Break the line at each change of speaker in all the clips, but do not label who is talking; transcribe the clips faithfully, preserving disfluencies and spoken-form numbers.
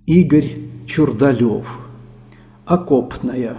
Игорь Чурдалев. Окопная.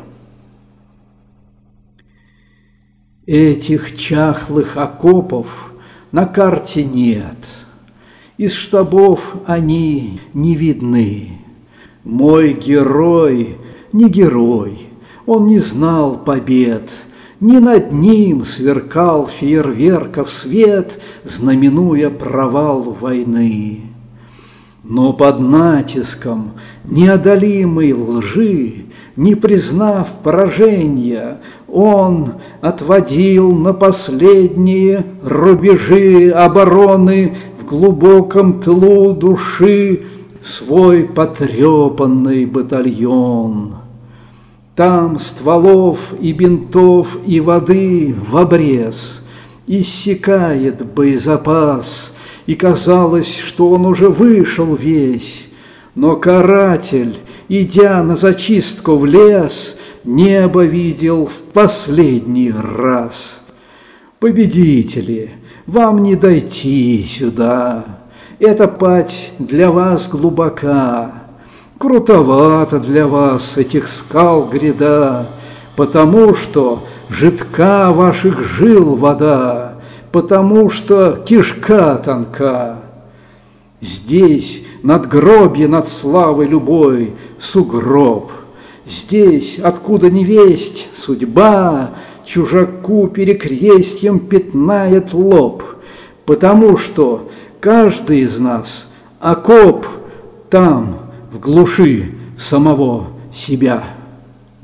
Этих чахлых окопов на карте нет, из штабов они не видны. Мой герой не герой, он не знал побед, не над ним сверкал фейерверков свет, знаменуя провал войны. Но под натиском неодолимой лжи, не признав поражения, он отводил на последние рубежи обороны в глубоком тылу души свой потрепанный батальон. Там стволов и бинтов и воды в обрез иссякает боезапас, и казалось, что он уже вышел весь. Но каратель, идя на зачистку в лес, небо видел в последний раз. Победители, вам не дойти сюда, эта пать для вас глубока, крутовато для вас этих скал гряда, потому что жидка ваших жил вода, потому что кишка тонка. Здесь надгробье над славой любой сугроб, здесь, откуда не весть, судьба чужаку перекрестьем пятнает лоб, потому что каждый из нас окоп там, в глуши самого себя.